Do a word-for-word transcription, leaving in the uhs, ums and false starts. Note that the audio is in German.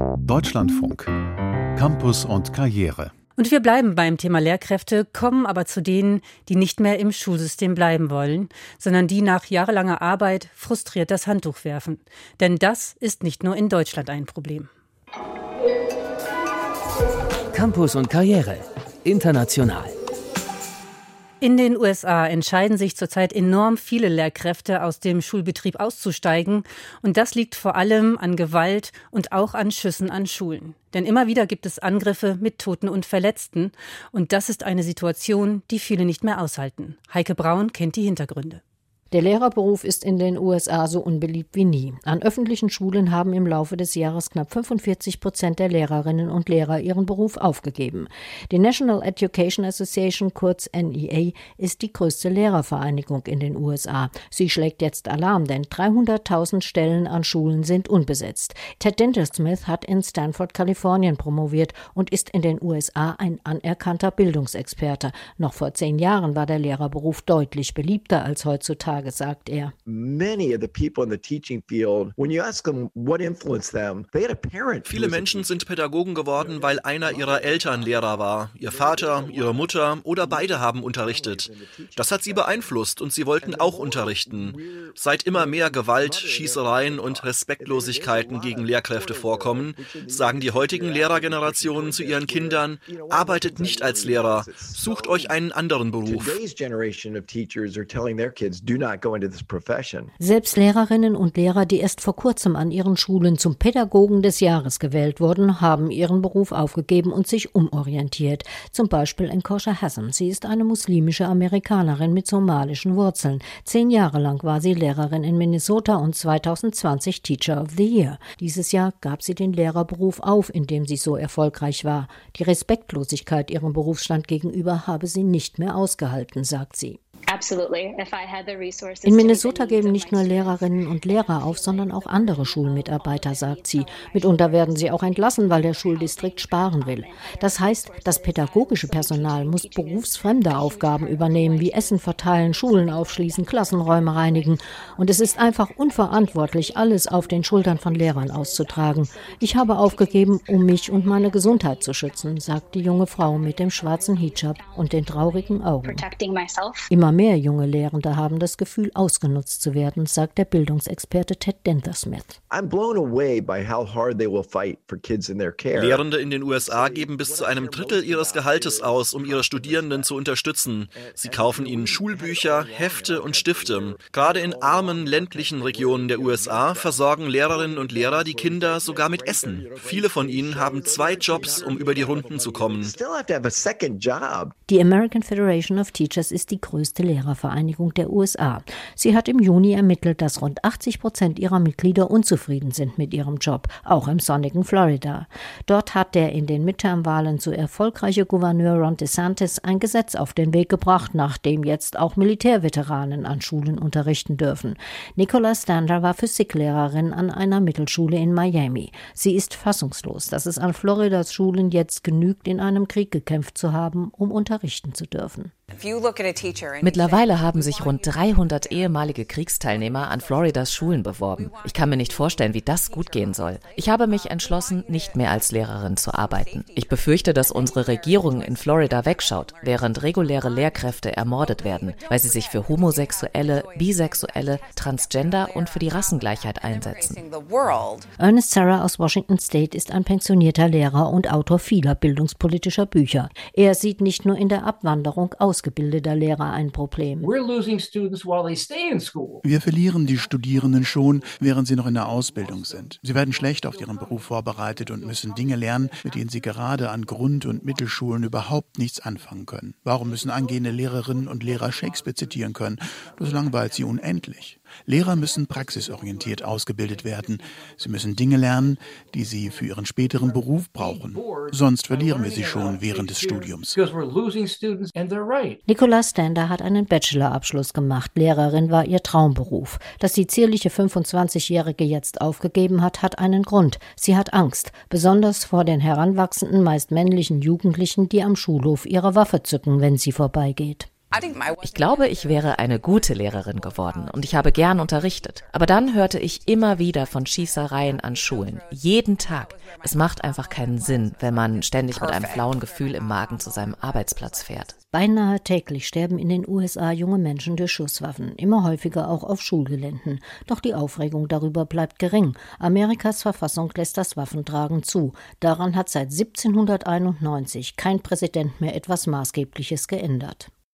Deutschlandfunk. Campus und Karriere. Und wir bleiben beim Thema Lehrkräfte, kommen aber zu denen, die nicht mehr im Schulsystem bleiben wollen, sondern die nach jahrelanger Arbeit frustriert das Handtuch werfen. Denn das ist nicht nur in Deutschland ein Problem. Campus und Karriere. International. In den U S A entscheiden sich zurzeit enorm viele Lehrkräfte, aus dem Schulbetrieb auszusteigen. Und das liegt vor allem an Gewalt und auch an Schüssen an Schulen. Denn immer wieder gibt es Angriffe mit Toten und Verletzten. Und das ist eine Situation, die viele nicht mehr aushalten. Heike Braun kennt die Hintergründe. Der Lehrerberuf ist in den U S A so unbeliebt wie nie. An öffentlichen Schulen haben im Laufe des Jahres knapp fünfundvierzig Prozent der Lehrerinnen und Lehrer ihren Beruf aufgegeben. Die National Education Association, kurz N E A, ist die größte Lehrervereinigung in den U S A. Sie schlägt jetzt Alarm, denn dreihunderttausend Stellen an Schulen sind unbesetzt. Ted Dintersmith hat in Stanford, Kalifornien promoviert und ist in den U S A ein anerkannter Bildungsexperte. Noch vor zehn Jahren war der Lehrerberuf deutlich beliebter als heutzutage, sagt er. Viele Menschen sind Pädagogen geworden, weil einer ihrer Eltern Lehrer war. Ihr Vater, ihre Mutter oder beide haben unterrichtet. Das hat sie beeinflusst und sie wollten auch unterrichten. Seit immer mehr Gewalt, Schießereien und Respektlosigkeiten gegen Lehrkräfte vorkommen, sagen die heutigen Lehrergenerationen zu ihren Kindern: Arbeitet nicht als Lehrer, sucht euch einen anderen Beruf. Selbst Lehrerinnen und Lehrer, die erst vor kurzem an ihren Schulen zum Pädagogen des Jahres gewählt wurden, haben ihren Beruf aufgegeben und sich umorientiert. Zum Beispiel Nkosha Hassan. Sie ist eine muslimische Amerikanerin mit somalischen Wurzeln. Zehn Jahre lang war sie Lehrerin in Minnesota und zweitausendzwanzig Teacher of the Year. Dieses Jahr gab sie den Lehrerberuf auf, in dem sie so erfolgreich war. Die Respektlosigkeit ihrem Berufsstand gegenüber habe sie nicht mehr ausgehalten, sagt sie. In Minnesota geben nicht nur Lehrerinnen und Lehrer auf, sondern auch andere Schulmitarbeiter, sagt sie. Mitunter werden sie auch entlassen, weil der Schuldistrikt sparen will. Das heißt, das pädagogische Personal muss berufsfremde Aufgaben übernehmen, wie Essen verteilen, Schulen aufschließen, Klassenräume reinigen. Und es ist einfach unverantwortlich, alles auf den Schultern von Lehrern auszutragen. Ich habe aufgegeben, um mich und meine Gesundheit zu schützen, sagt die junge Frau mit dem schwarzen Hijab und den traurigen Augen. Immer mehr junge Lehrende haben das Gefühl, ausgenutzt zu werden, sagt der Bildungsexperte Ted Dintersmith. Lehrende in den U S A geben bis zu einem Drittel ihres Gehaltes aus, um ihre Studierenden zu unterstützen. Sie kaufen ihnen Schulbücher, Hefte und Stifte. Gerade in armen ländlichen Regionen der U S A versorgen Lehrerinnen und Lehrer die Kinder sogar mit Essen. Viele von ihnen haben zwei Jobs, um über die Runden zu kommen. Die American Federation of Teachers ist die größte Lehrervereinigung der U S A. Sie hat im Juni ermittelt, dass rund achtzig Prozent ihrer Mitglieder unzufrieden sind mit ihrem Job, auch im sonnigen Florida. Dort hat der in den Midterm-Wahlen so erfolgreiche Gouverneur Ron DeSantis ein Gesetz auf den Weg gebracht, nach dem jetzt auch Militärveteranen an Schulen unterrichten dürfen. Nicola Stander war Physiklehrerin an einer Mittelschule in Miami. Sie ist fassungslos, dass es an Floridas Schulen jetzt genügt, in einem Krieg gekämpft zu haben, um unterrichten zu dürfen. Mittlerweile haben sich rund dreihundert ehemalige Kriegsteilnehmer an Floridas Schulen beworben. Ich kann mir nicht vorstellen, wie das gut gehen soll. Ich habe mich entschlossen, nicht mehr als Lehrerin zu arbeiten. Ich befürchte, dass unsere Regierung in Florida wegschaut, während reguläre Lehrkräfte ermordet werden, weil sie sich für Homosexuelle, Bisexuelle, Transgender und für die Rassengleichheit einsetzen. Ernest Sarah aus Washington State ist ein pensionierter Lehrer und Autor vieler bildungspolitischer Bücher. Er sieht nicht nur in der Abwanderung ausgebildeter Lehrer ein Problem. Wir verlieren die Studierenden schon, während sie noch in der Ausbildung sind. Sie werden schlecht auf ihren Beruf vorbereitet und müssen Dinge lernen, mit denen sie gerade an Grund- und Mittelschulen überhaupt nichts anfangen können. Warum müssen angehende Lehrerinnen und Lehrer Shakespeare zitieren können? Das langweilt sie unendlich. Lehrer müssen praxisorientiert ausgebildet werden. Sie müssen Dinge lernen, die sie für ihren späteren Beruf brauchen. Sonst verlieren wir sie schon während des Studiums. Nicola Stander hat einen Bachelorabschluss gemacht. Lehrerin war ihr Traumberuf. Dass die zierliche fünfundzwanzigjährige jetzt aufgegeben hat, hat einen Grund. Sie hat Angst, besonders vor den heranwachsenden, meist männlichen Jugendlichen, die am Schulhof ihre Waffe zücken, wenn sie vorbeigeht. Ich glaube, ich wäre eine gute Lehrerin geworden und ich habe gern unterrichtet. Aber dann hörte ich immer wieder von Schießereien an Schulen. Jeden Tag. Es macht einfach keinen Sinn, wenn man ständig mit einem flauen Gefühl im Magen zu seinem Arbeitsplatz fährt. Beinahe täglich sterben in den U S A junge Menschen durch Schusswaffen, immer häufiger auch auf Schulgeländen. Doch die Aufregung darüber bleibt gering. Amerikas Verfassung lässt das Waffentragen zu. Daran hat seit siebzehnhunderteinundneunzig kein Präsident mehr etwas Maßgebliches geändert.